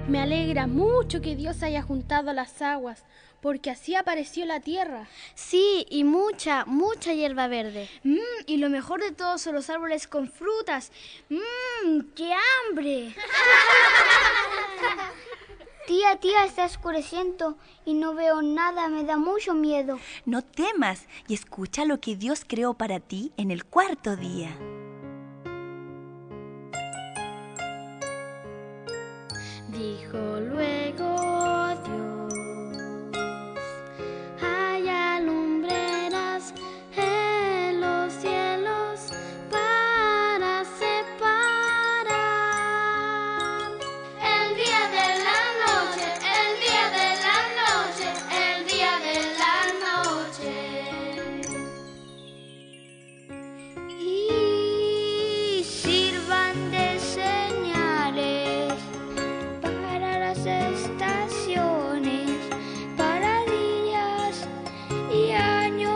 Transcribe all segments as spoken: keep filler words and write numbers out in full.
Me alegra mucho que Dios haya juntado las aguas, porque así apareció la tierra. Sí, y mucha, mucha hierba verde. Mmm, y lo mejor de todo son los árboles con frutas. Mmm, qué hambre. Tía, tía, está oscureciendo y no veo nada, me da mucho miedo. No temas y escucha lo que Dios creó para ti en el cuarto día. Dijo luego Dios, haya lumbreras en los cielos para separar el día de la noche, el día de la noche, el día de la noche. Y sirvan de señales para las estaciones, para días y años.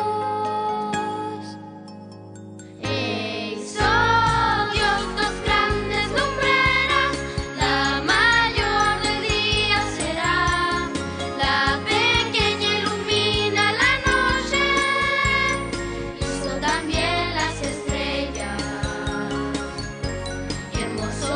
Exodios, dos grandes lumbreras, la mayor del día será. La pequeña ilumina la noche, hizo también las estrellas. Y hermoso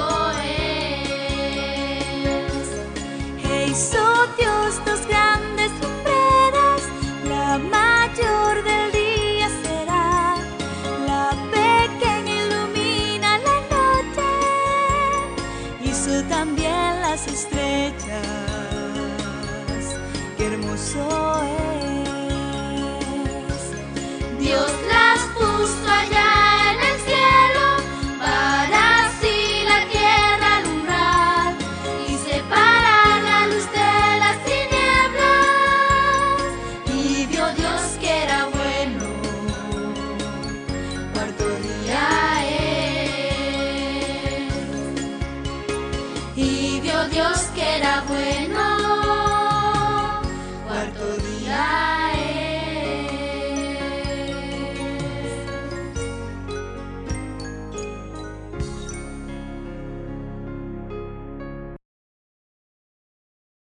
es. Hizo Dios dos grandes lumbreras, la mayor del día será. La pequeña ilumina la noche, hizo también las estrellas. Qué hermoso es. Dios las puso allá en el cielo para así la tierra alumbrar y separar la luz de las tinieblas. Y vio Dios que era bueno, cuarto día es. Y vio Dios que era bueno, cuarto día es.